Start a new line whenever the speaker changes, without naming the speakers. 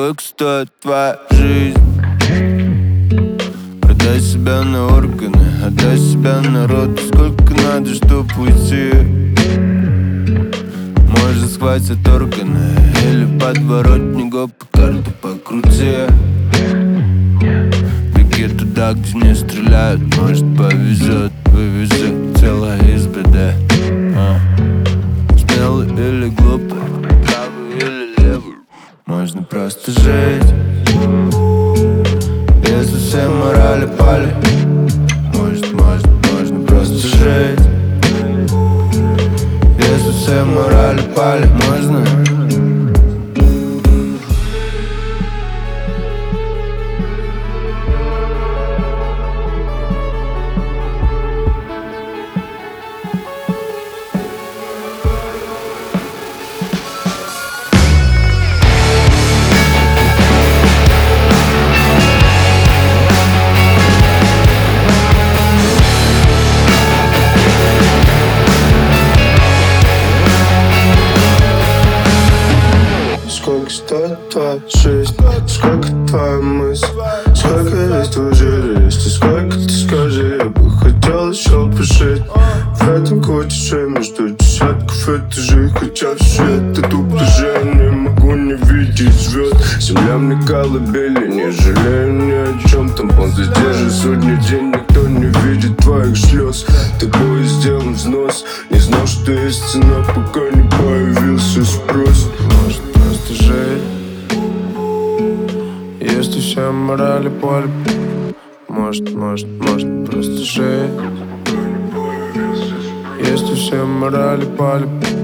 Сколько стоит твоя жизнь? Продай себя на органы, отдай себя народу. Сколько надо, чтоб уйти? Может, схватят органы или подворотника по карту покрути. Беги туда, где не стреляют. Может, повезет, вывезет тело из беды. Смелый или глупый, правый или левый. Можно просто жить, если все морали пали. Можно просто жить, если все морали пали. Можно.
Сколько стоит твоя жизнь? Сколько твоя мысль? Сколько есть твой жирист? И сколько ты скажи? Я бы хотел еще пожить в этом кутише между десятков этажей. Хотя все это тупо же я не могу не видеть звезд. Земля мне колыбели, не жалею ни о чем. Тампон задержит сотни день, никто не видит твоих слез. Тобой сделан взнос, не знал, что есть цена, пока не появился спрос.
Может просто жить, если все морали поле. Может просто жить, если все морали поле.